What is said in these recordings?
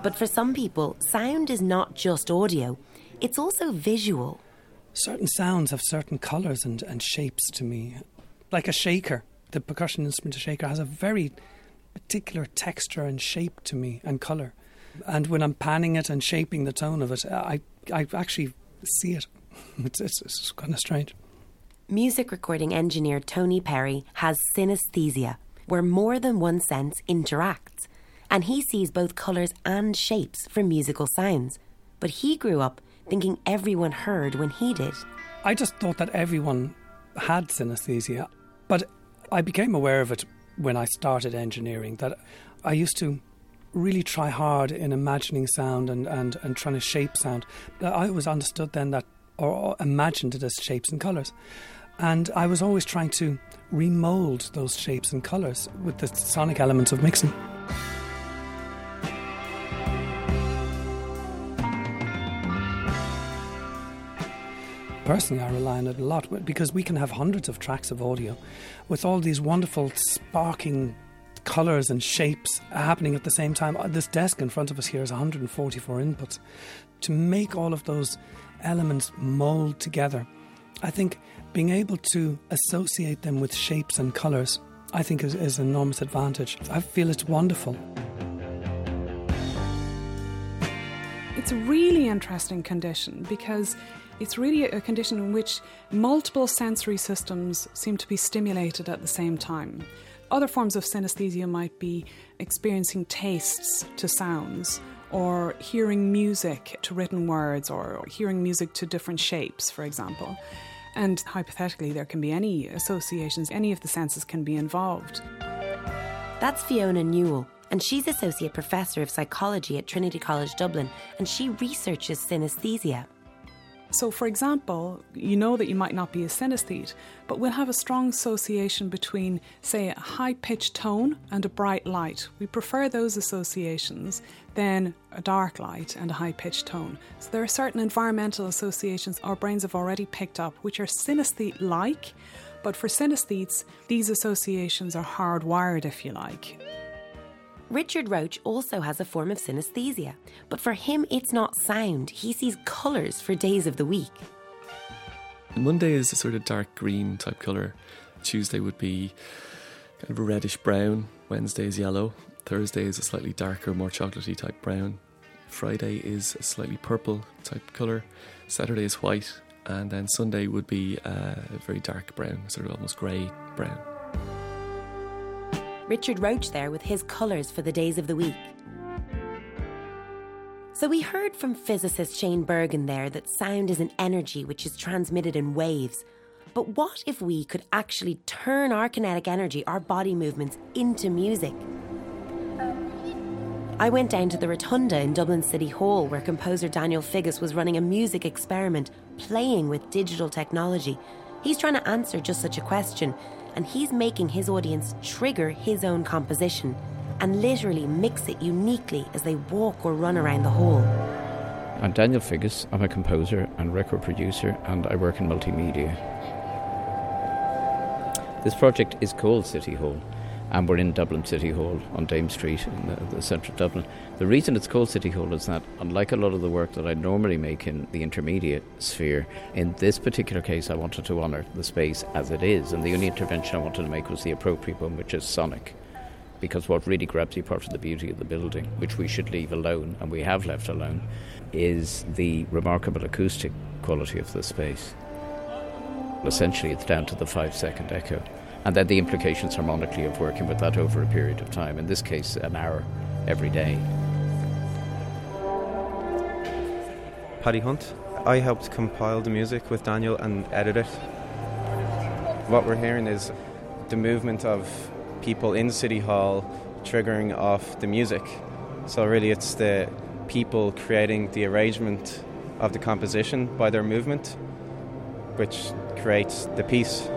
But for some people, sound is not just audio, it's also visual. Certain sounds have certain colours and shapes to me. Like a shaker, the percussion instrument, a shaker, has a very particular texture and shape to me and colour. And when I'm panning it and shaping the tone of it, I actually see it. It's kind of strange. Music recording engineer Tony Perry has synesthesia, where more than one sense interacts, and he sees both colours and shapes for musical sounds. But he grew up thinking everyone heard when he did. I just thought that everyone had synesthesia, but I became aware of it when I started engineering, that I used to really try hard in imagining sound and trying to shape sound. I always understood then that, or imagined it as shapes and colours. And I was always trying to remould those shapes and colours with the sonic elements of mixing. Personally, I rely on it a lot because we can have hundreds of tracks of audio with all these wonderful sparking colours and shapes happening at the same time. This desk in front of us here has 144 inputs. To make all of those elements mould together, I think being able to associate them with shapes and colours, I think is an enormous advantage. I feel it's wonderful. It's a really interesting condition because it's really a condition in which multiple sensory systems seem to be stimulated at the same time. Other forms of synesthesia might be experiencing tastes to sounds, or hearing music to written words, or hearing music to different shapes, for example. And hypothetically, there can be any associations, any of the senses can be involved. That's Fiona Newell, and she's Associate Professor of Psychology at Trinity College Dublin, and she researches synesthesia. So, for example, you know that you might not be a synesthete, but we'll have a strong association between, say, a high-pitched tone and a bright light. We prefer those associations than a dark light and a high-pitched tone. So there are certain environmental associations our brains have already picked up, which are synesthete-like, but for synesthetes, these associations are hardwired, if you like. Richard Roach also has a form of synesthesia, but for him it's not sound. He sees colours for days of the week. Monday is a sort of dark green type colour. Tuesday would be kind of a reddish brown. Wednesday is yellow. Thursday is a slightly darker, more chocolatey type brown. Friday is a slightly purple type colour. Saturday is white. And then Sunday would be a very dark brown, sort of almost grey brown. Richard Roach there with his colours for the days of the week. So we heard from physicist Shane Bergen there that sound is an energy which is transmitted in waves. But what if we could actually turn our kinetic energy, our body movements, into music? I went down to the Rotunda in Dublin City Hall, where composer Daniel Figgis was running a music experiment, playing with digital technology. He's trying to answer just such a question, and he's making his audience trigger his own composition and literally mix it uniquely as they walk or run around the hall. I'm Daniel Figgis. I'm a composer and record producer, and I work in multimedia. This project is called City Hall, and we're in Dublin City Hall on Dame Street in the centre of Dublin. The reason it's called City Hall is that, unlike a lot of the work that I normally make in the intermediate sphere, in this particular case I wanted to honour the space as it is, and the only intervention I wanted to make was the appropriate one, which is sonic. Because what really grabs you, part of the beauty of the building, which we should leave alone, and we have left alone, is the remarkable acoustic quality of the space. Essentially, it's down to the 5-second echo. And then the implications harmonically of working with that over a period of time, in this case, an hour every day. Paddy Hunt. I helped compile the music with Daniel and edit it. What we're hearing is the movement of people in City Hall triggering off the music. So really it's the people creating the arrangement of the composition by their movement, which creates the piece.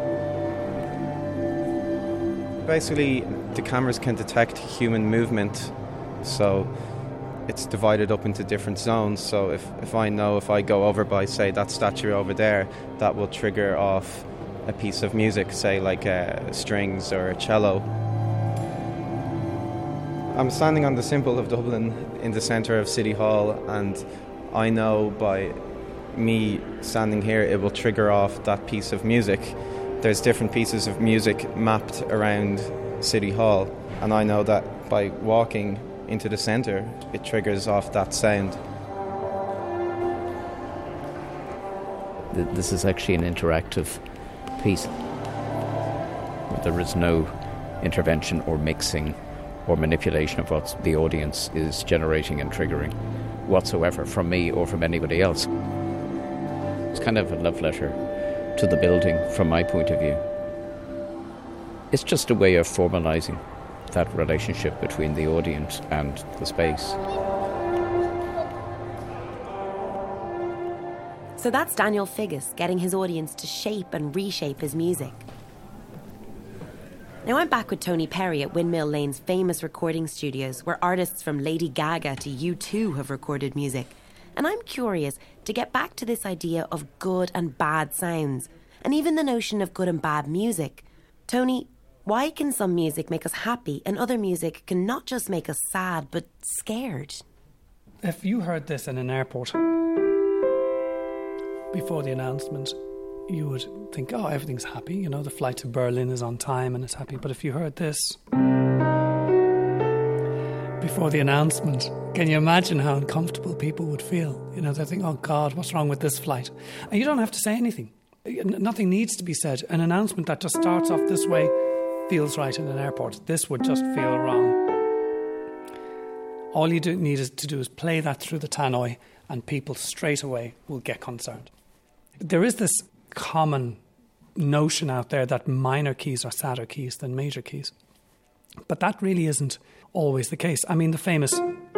Basically, the cameras can detect human movement, so it's divided up into different zones. So if I know if I go over by, say, that statue over there, that will trigger off a piece of music, say like strings or a cello. I'm standing on the symbol of Dublin in the centre of City Hall, and I know by me standing here it will trigger off that piece of music. There's different pieces of music mapped around City Hall, and I know that by walking into the centre it triggers off that sound. This is actually an interactive piece. There is no intervention or mixing or manipulation of what the audience is generating and triggering whatsoever from me or from anybody else. It's kind of a love letter to the building from my point of view. It's just a way of formalising that relationship between the audience and the space. So that's Daniel Figgis getting his audience to shape and reshape his music. Now I'm back with Tony Perry at Windmill Lane's famous recording studios, where artists from Lady Gaga to U2 have recorded music. And I'm curious to get back to this idea of good and bad sounds, and even the notion of good and bad music. Tony, why can some music make us happy and other music can not just make us sad but scared? If you heard this in an airport before the announcement, you would think, oh, everything's happy. You know, the flight to Berlin is on time and it's happy. But if you heard this before the announcement, can you imagine how uncomfortable people would feel? You know, they think, oh God, what's wrong with this flight? And you don't have to say anything. Nothing needs to be said. An announcement that just starts off this way feels right in an airport. This would just feel wrong. All you need to do is play that through the tannoy and people straight away will get concerned. There is this common notion out there that minor keys are sadder keys than major keys. But that really isn't always the case. I mean, the famous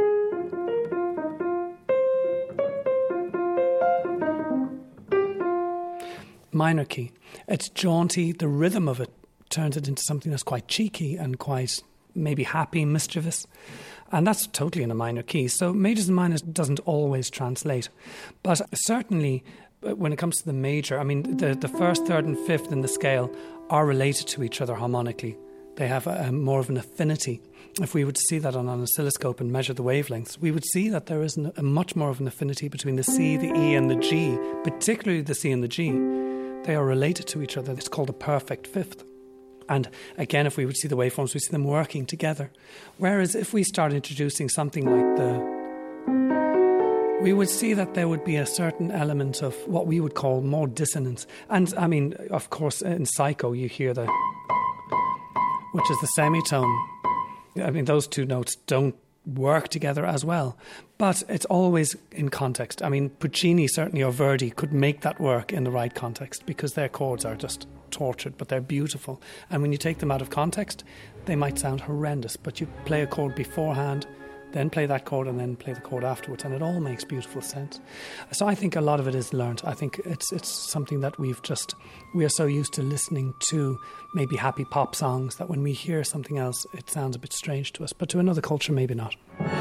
minor key, it's jaunty, the rhythm of it turns it into something that's quite cheeky and quite maybe happy, mischievous. And that's totally in a minor key. So majors and minors doesn't always translate. But certainly when it comes to the major, I mean, the first, third and fifth in the scale are related to each other harmonically. They have more of an affinity. If we were to see that on an oscilloscope and measure the wavelengths, we would see that there is a much more of an affinity between the C, the E and the G, particularly the C and the G. They are related to each other. It's called a perfect fifth. And again, if we would see the waveforms, we see them working together. Whereas if we start introducing something like we would see that there would be a certain element of what we would call more dissonance. And I mean, of course, in Psycho, you hear which is the semitone. I mean, those two notes don't work together as well. But it's always in context. I mean, Puccini certainly, or Verdi, could make that work in the right context because their chords are just tortured, but they're beautiful. And when you take them out of context, they might sound horrendous. But you play a chord beforehand, then play that chord and then play the chord afterwards, and it all makes beautiful sense. So I think a lot of it is learnt. I think it's something that we are so used to listening to maybe happy pop songs that when we hear something else, it sounds a bit strange to us, but to another culture, maybe not.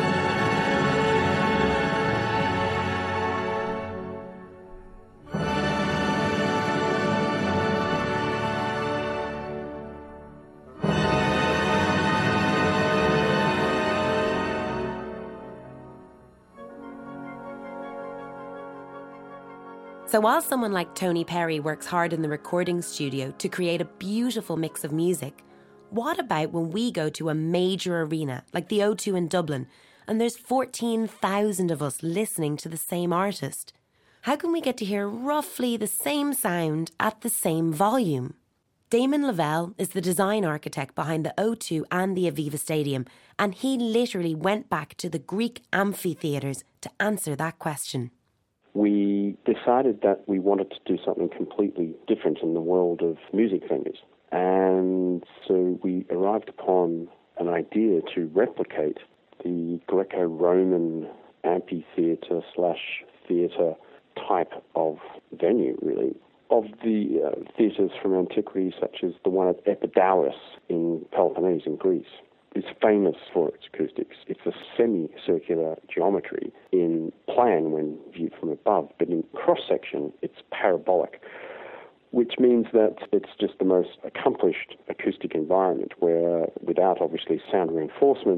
So while someone like Tony Perry works hard in the recording studio to create a beautiful mix of music, what about when we go to a major arena like the O2 in Dublin and there's 14,000 of us listening to the same artist? How can we get to hear roughly the same sound at the same volume? Damon Lavelle is the design architect behind the O2 and the Aviva Stadium, and he literally went back to the Greek amphitheatres to answer that question. We decided that we wanted to do something completely different in the world of music venues. And so we arrived upon an idea to replicate the Greco-Roman amphitheatre/theatre type of venue, really, of the theatres from antiquity, such as the one at Epidaurus in Peloponnese in Greece. It's famous for its acoustics. It's a semicircular geometry in plan when viewed from above, but in cross-section it's parabolic, which means that it's just the most accomplished acoustic environment where, without obviously sound reinforcement,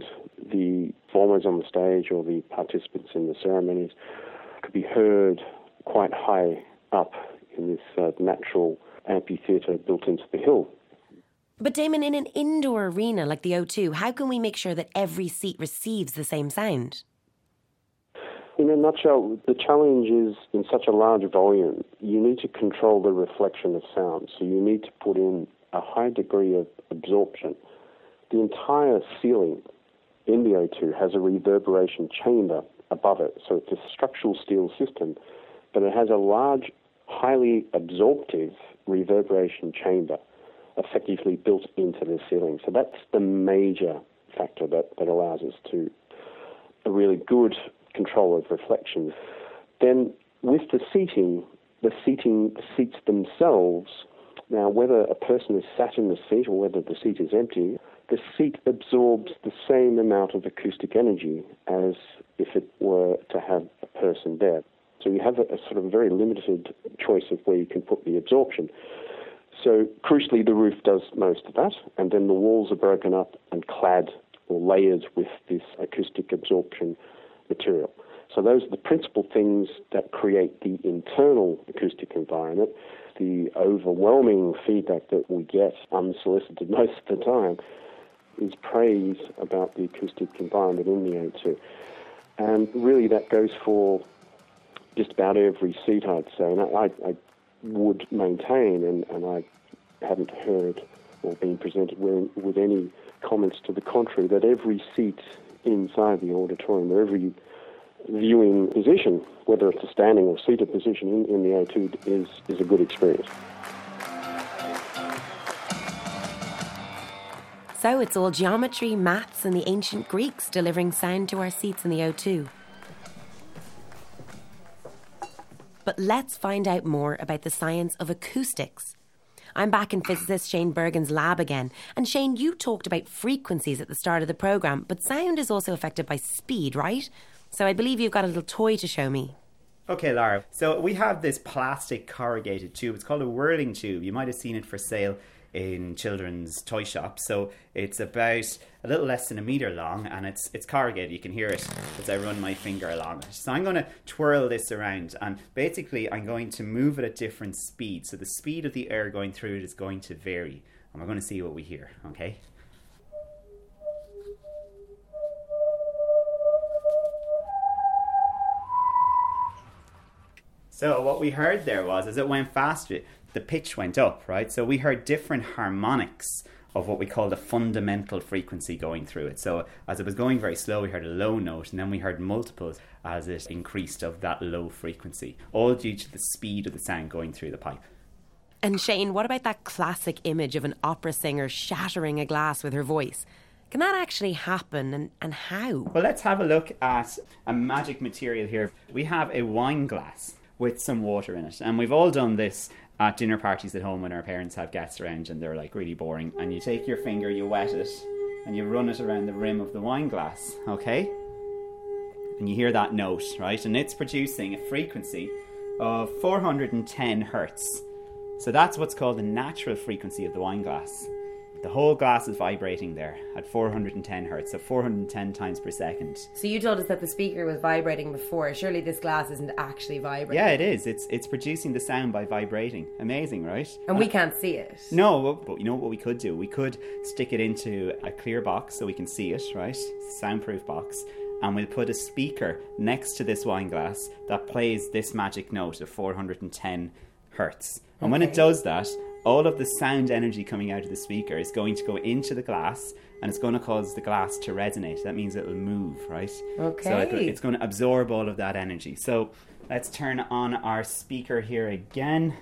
the performers on the stage or the participants in the ceremonies could be heard quite high up in this natural amphitheatre built into the hill. But Damon, in an indoor arena like the O2, how can we make sure that every seat receives the same sound? In a nutshell, the challenge is in such a large volume, you need to control the reflection of sound. So you need to put in a high degree of absorption. The entire ceiling in the O2 has a reverberation chamber above it. So it's a structural steel system, but it has a large, highly absorptive reverberation chamber effectively built into the ceiling. So that's the major factor that allows us to a really good control of reflections. Then with the seats themselves, now whether a person is sat in the seat or whether the seat is empty, the seat absorbs the same amount of acoustic energy as if it were to have a person there. So you have a sort of very limited choice of where you can put the absorption. So crucially, the roof does most of that, and then the walls are broken up and clad or layered with this acoustic absorption material. So those are the principal things that create the internal acoustic environment. The overwhelming feedback that we get, unsolicited most of the time, is praise about the acoustic environment in the O2. And really that goes for just about every seat, I'd say. And I would maintain, and I haven't heard or been presented with any comments to the contrary, that every seat inside the auditorium, or every viewing position, whether it's a standing or seated position in the O2, is a good experience. So it's all geometry, maths and the ancient Greeks delivering sound to our seats in the O2. But let's find out more about the science of acoustics. I'm back in physicist Shane Bergen's lab again. And Shane, you talked about frequencies at the start of the programme, but sound is also affected by speed, right? So I believe you've got a little toy to show me. Okay, Lara. So we have this plastic corrugated tube. It's called a whirling tube. You might have seen it for sale in children's toy shops. So it's about a little less than a metre long, and it's corrugated. You can hear it as I run my finger along it. So I'm going to twirl this around, and basically I'm going to move it at different speeds. So the speed of the air going through it is going to vary, and we're going to see what we hear, okay? So what we heard there was, as it went faster, the pitch went up, right? So we heard different harmonics of what we call the fundamental frequency going through it. So as it was going very slow, we heard a low note, and then we heard multiples as it increased of that low frequency, all due to the speed of the sound going through the pipe. And Shane, what about that classic image of an opera singer shattering a glass with her voice? Can that actually happen, and how? Well, let's have a look at a magic material here. We have a wine glass with some water in it, and we've all done this at dinner parties at home when our parents have guests around and they're like really boring, and you take your finger, you wet it, and you run it around the rim of the wine glass, okay? And you hear that note, right? And it's producing a frequency of 410 hertz. So that's what's called the natural frequency of the wine glass. The whole glass is vibrating there at 410 hertz, so 410 times per second. So you told us that the speaker was vibrating before. Surely this glass isn't actually vibrating. Yeah, it is. It's producing the sound by vibrating. Amazing, right? And we can't see it. No, but you know what we could do? We could stick it into a clear box so we can see it, right? Soundproof box. And we'll put a speaker next to this wine glass that plays this magic note of 410 hertz. And when it does that, all of the sound energy coming out of the speaker is going to go into the glass, and it's going to cause the glass to resonate. That means it'll move, right? Okay. So it's going to absorb all of that energy. So let's turn on our speaker here again.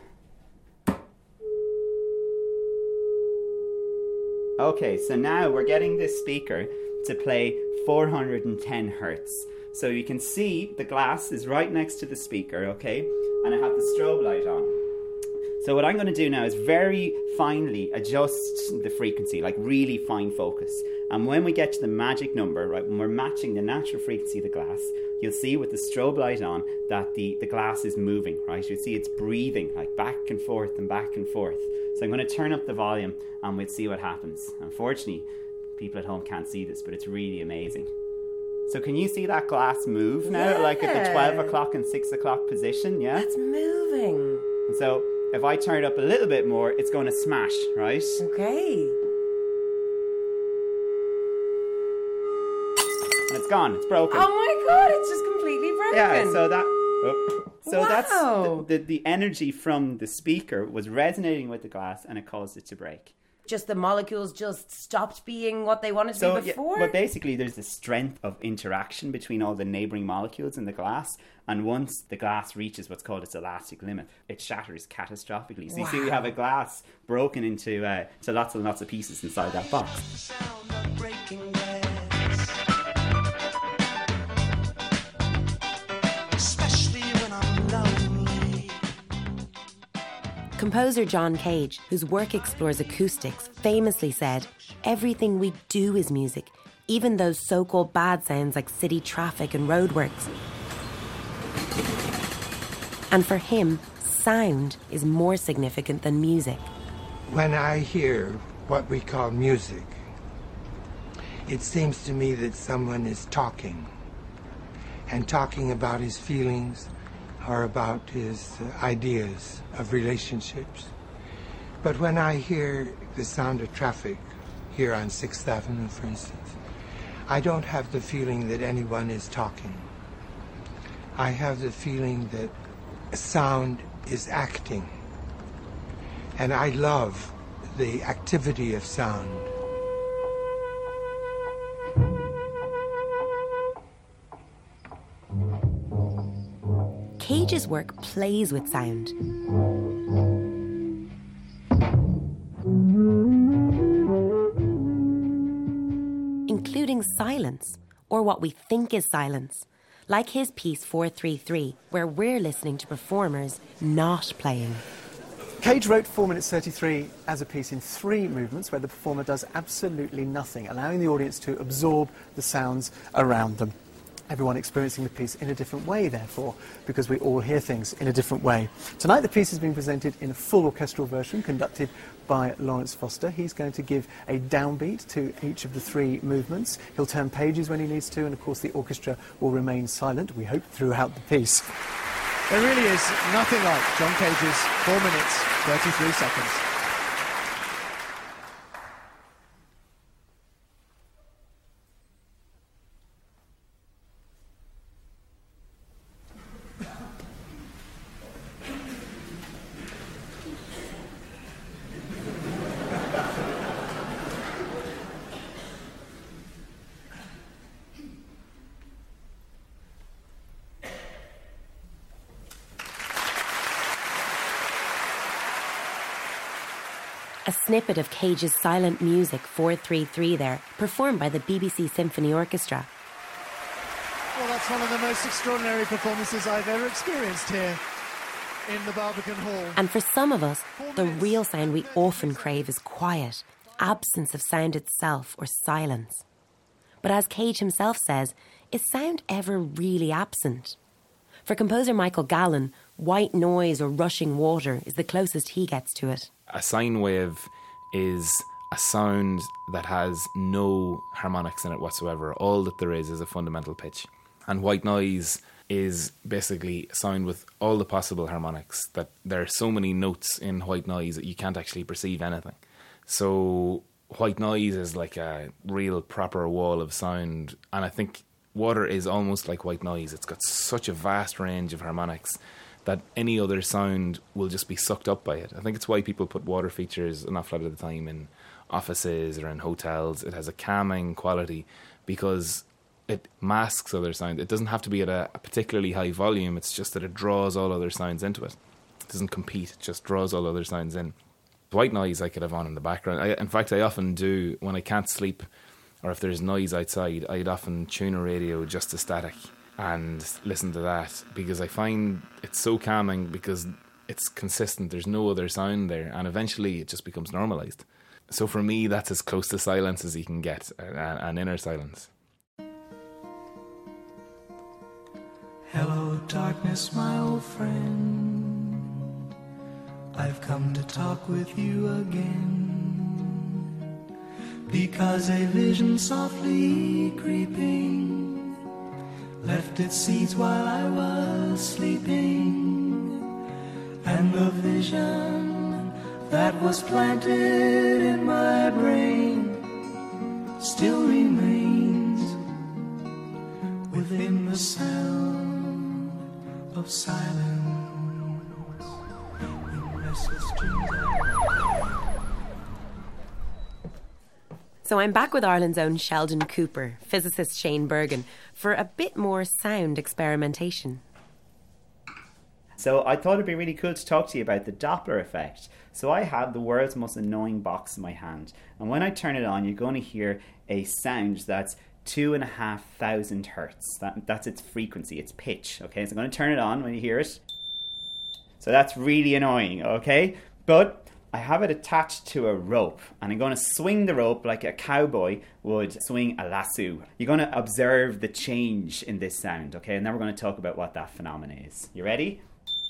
Okay, so now we're getting this speaker to play 410 hertz. So you can see the glass is right next to the speaker, okay? And I have the strobe light on. So what I'm going to do now is very finely adjust the frequency, like really fine focus. And when we get to the magic number, right, when we're matching the natural frequency of the glass, you'll see with the strobe light on that the glass is moving, right? You'll see it's breathing, like back and forth and back and forth. So I'm going to turn up the volume and we'll see what happens. Unfortunately, People at home can't see this, but it's really amazing. So can you see that glass move now? Like at the 12 o'clock and 6 o'clock position, yeah? It's moving. And so if I turn it up a little bit more, it's going to smash, right? Okay. And it's gone. It's broken. Oh my God, it's just completely broken. Yeah, so that... So Wow. that's the energy from the speaker was resonating with the glass and it caused it to break. Just the molecules just stopped being what they wanted to be before? But basically there's the strength of interaction between all the neighbouring molecules in the glass, and once the glass reaches what's called its elastic limit, it shatters catastrophically. So you see we have a glass broken into to lots and lots of pieces inside that box. Composer John Cage, whose work explores acoustics, famously said, "Everything we do is music, even those so-called bad sounds like city traffic and roadworks." And for him, sound is more significant than music. When I hear what we call music, it seems to me that someone is talking, and talking about his feelings or about his ideas of relationships. But when I hear the sound of traffic here on 6th Avenue, for instance, I don't have the feeling that anyone is talking. I have the feeling that sound is acting. And I love the activity of sound. Cage's work plays with sound. Including silence, or what we think is silence. Like his piece 433, where we're listening to performers not playing. Cage wrote 4 minutes 33 as a piece in 3 movements where the performer does absolutely nothing, allowing the audience to absorb the sounds around them. Everyone experiencing the piece in a different way, therefore, because we all hear things in a different way. Tonight the piece is being presented in a full orchestral version conducted by Lawrence Foster. He's going to give a downbeat to each of the 3 movements. He'll turn pages when he needs to, and of course the orchestra will remain silent, we hope, throughout the piece. There really is nothing like John Cage's 4 minutes, 33 seconds. A snippet of Cage's silent music 433 there, performed by the BBC Symphony Orchestra. Well, that's one of the most extraordinary performances I've ever experienced here in the Barbican Hall. And for some of us, the real sound we often crave is quiet, absence of sound itself, or silence. But as Cage himself says, is sound ever really absent? For composer Michael Gallen, white noise or rushing water is the closest he gets to it. A sine wave is a sound that has no harmonics in it whatsoever. All that there is a fundamental pitch. And white noise is basically a sound with all the possible harmonics, that there are so many notes in white noise that you can't actually perceive anything. So white noise is like a real proper wall of sound, and I think water is almost like white noise. It's got such a vast range of harmonics that any other sound will just be sucked up by it. I think it's why people put water features an awful lot of the time in offices or in hotels. It has a calming quality because it masks other sound. It doesn't have to be at a particularly high volume, it's just that it draws all other sounds into it. It doesn't compete, it just draws all other sounds in. White noise I could have on in the background. In fact, I often do, when I can't sleep or if there's noise outside, I'd often tune a radio just to static and listen to that, because I find it's so calming because it's consistent. There's no other sound there, and eventually it just becomes normalised. So for me, that's as close to silence as you can get, an inner silence. Hello, darkness, my old friend. I've come to talk with you again. because a vision softly creeping left its seeds while I was sleeping, and the vision that was planted in my brain still remains within the sound of silence. In restless dreams So I'm back with Ireland's own Sheldon Cooper, physicist Shane Bergen, for a bit more sound experimentation. So I thought it'd be really cool to talk to you about the Doppler effect. So I have the world's most annoying box in my hand, and when I turn it on, you're going to hear a sound that's 2,500 hertz. That's its frequency, its pitch. Okay, so I'm going to turn it on when you hear it. So that's really annoying, okay? But I have it attached to a rope, and I'm going to swing the rope like a cowboy would swing a lasso. You're going to observe the change in this sound, okay? And then we're going to talk about what that phenomenon is. You ready?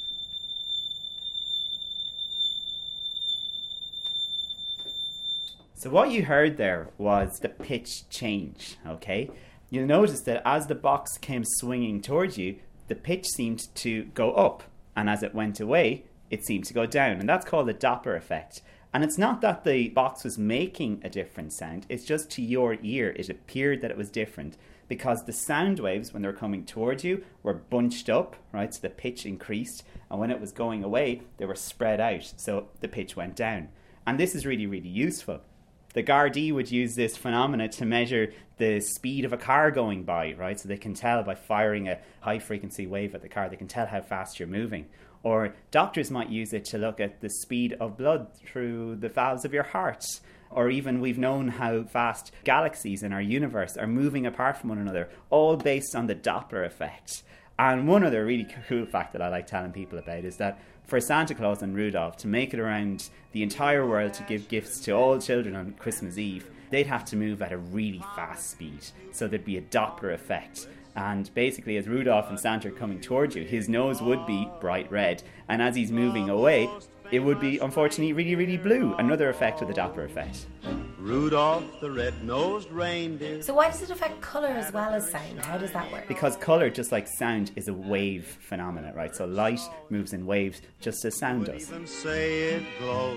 So what you heard there was the pitch change, okay? You'll notice that as the box came swinging towards you, the pitch seemed to go up, and as it went away, it seemed to go down, and that's called the Doppler effect. And it's not that the box was making a different sound, it's just to your ear it appeared that it was different because the sound waves, when they were coming towards you, were bunched up, right? So the pitch increased, and when it was going away, they were spread out, so the pitch went down. And this is really, really useful. The Gardaí would use this phenomena to measure the speed of a car going by, right? So they can tell by firing a high-frequency wave at the car, they can tell how fast you're moving. Or doctors might use it to look at the speed of blood through the valves of your heart. Or even we've known how fast galaxies in our universe are moving apart from one another, all based on the Doppler effect. And one other really cool fact that I like telling people about is that for Santa Claus and Rudolph to make it around the entire world to give gifts to all children on Christmas Eve, they'd have to move at a really fast speed. So there'd be a Doppler effect. And basically, as Rudolph and Santa are coming towards you, his nose would be bright red. And as he's moving away, it would be, unfortunately, really, really blue. Another effect of the Doppler effect. Rudolph the red-nosed reindeer. So why does it affect colour as well as sound? How does that work? Because colour, just like sound, is a wave phenomenon, right? So light moves in waves just as sound does. Even say it glows.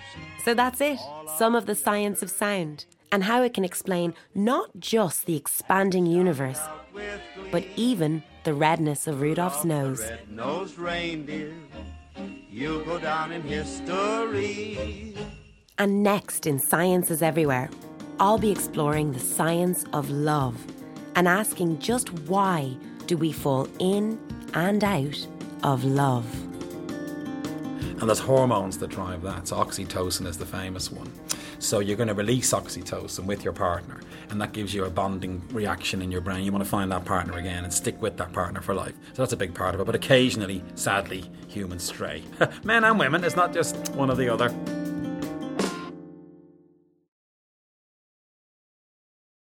So that's it. Some of the science of sound. And how it can explain not just the expanding universe, but even the redness of Rudolph's nose. Red-nosed reindeer, you'll go down in history. And next in Science is Everywhere, I'll be exploring the science of love and asking just why do we fall in and out of love. And there's hormones that drive that. So oxytocin is the famous one. So you're going to release oxytocin with your partner, and that gives you a bonding reaction in your brain. You want to find that partner again and stick with that partner for life. So that's a big part of it. But occasionally, sadly, humans stray. Men and women, it's not just one or the other.